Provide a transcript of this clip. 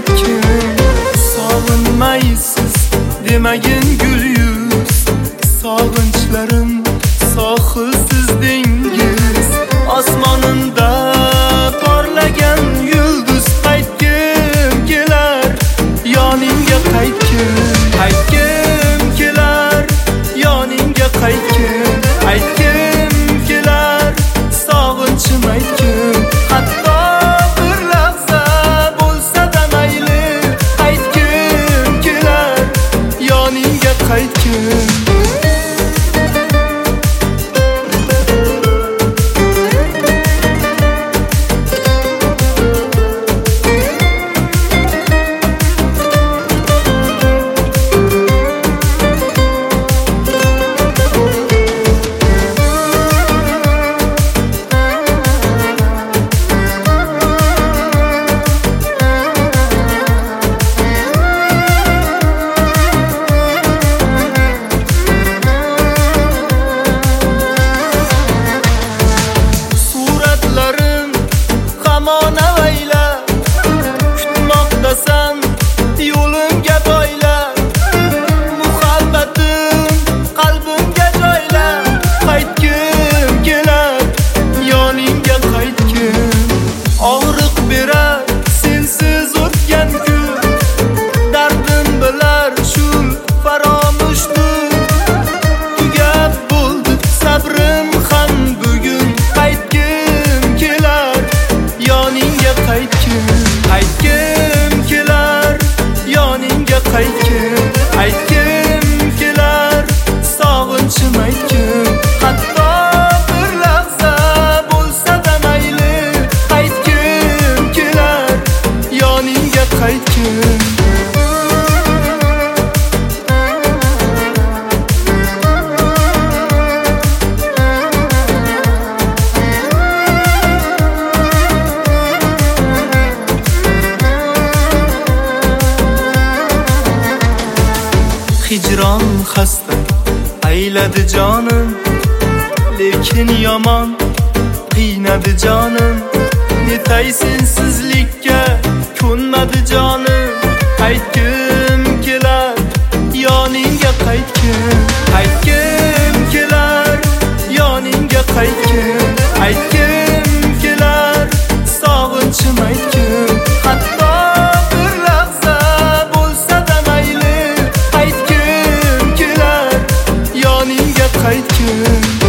qaytgin. Sog'inmaysiz demagin gul yuz, sog'inchlarim sohilsiz dengiz. Osmonimda porlagan yulduz, qaytgim kelar yoningga, qaytgim, qaytgim kelar yoningga, qaytgim, aytgim kelar sog'inchim, aytgim. Hatto bir lahza bo'lsa-da mayli, aytgim kelar yoningga, qaytgim. Kutmoqdasan yo'limga boylab, muhabbatim qalbimga joylab, qaytgim kelar yoningga, qaytgim. Og'riq berar sensiz o'tgan kun, dardim bilar shu faromushdir. Tugab bo'ldi sabrim ham bugun, qaytgim kelar yoningga, qaytgim, aytgim kelar yoningga, qaytgim, aytgim kelar sog'inchim, aytgim. Hatto bir lahza bo'lsa-da mayli, aytgim kelar yoningga, qaytgim. Hicron xasta ayladi jonim, lekin yomon qiynadi jonim. Netay sensizlikka ko'nmadi jonim, aytgim kelar yoningga, qaytgim, aytgim kelar yoningga, qaytgim, aytgim kelar sog'inchim, aytgim. Hatto bir lahza bo'lsa-da mayli, aytgim kelar yoningga, qaytgim.